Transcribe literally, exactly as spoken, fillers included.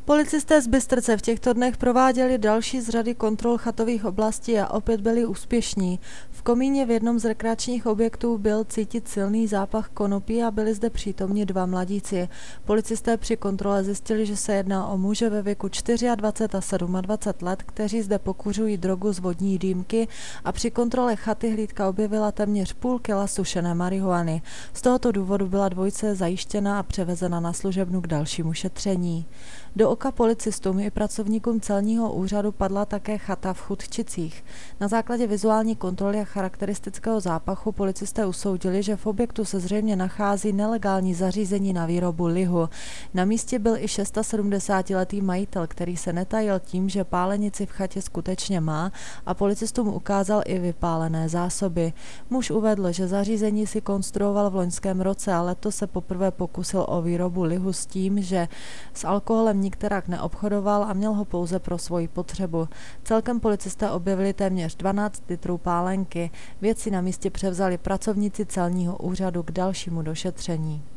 Policisté z Bystrce v těchto dnech prováděli další z řady kontrol chatových oblastí a opět byli úspěšní. V komíně v jednom z rekreačních objektů byl cítit silný zápach konopí a byli zde přítomni dva mladíci. Policisté při kontrole zjistili, že se jedná o muže ve věku dvacet čtyři a dvacet sedm let, kteří zde pokuřují drogu z vodní dýmky, a při kontrole chaty hlídka objevila téměř půl kila sušené marihuany. Z tohoto důvodu byla dvojice zajištěna a převezena na služebnu k dalšímu šetření. Do oka policistům i pracovníkům celního úřadu padla také chata v Chudčicích. Na základě vizuální kontroly a charakteristického zápachu policisté usoudili, že v objektu se zřejmě nachází nelegální zařízení na výrobu lihu. Na místě byl i sedmdesátišestiletý majitel, který se netajil tím, že pálenici v chatě skutečně má, a policistům ukázal i vypálené zásoby. Muž uvedl, že zařízení si konstruoval v loňském roce a letos se poprvé pokusil o výrobu lihu s tím, že s alkoholem nikterak neobchodoval a měl ho pouze pro svoji potřebu. Celkem policisté objevili téměř dvanáct litrů pálenky. Věci na místě převzali pracovníci celního úřadu k dalšímu došetření.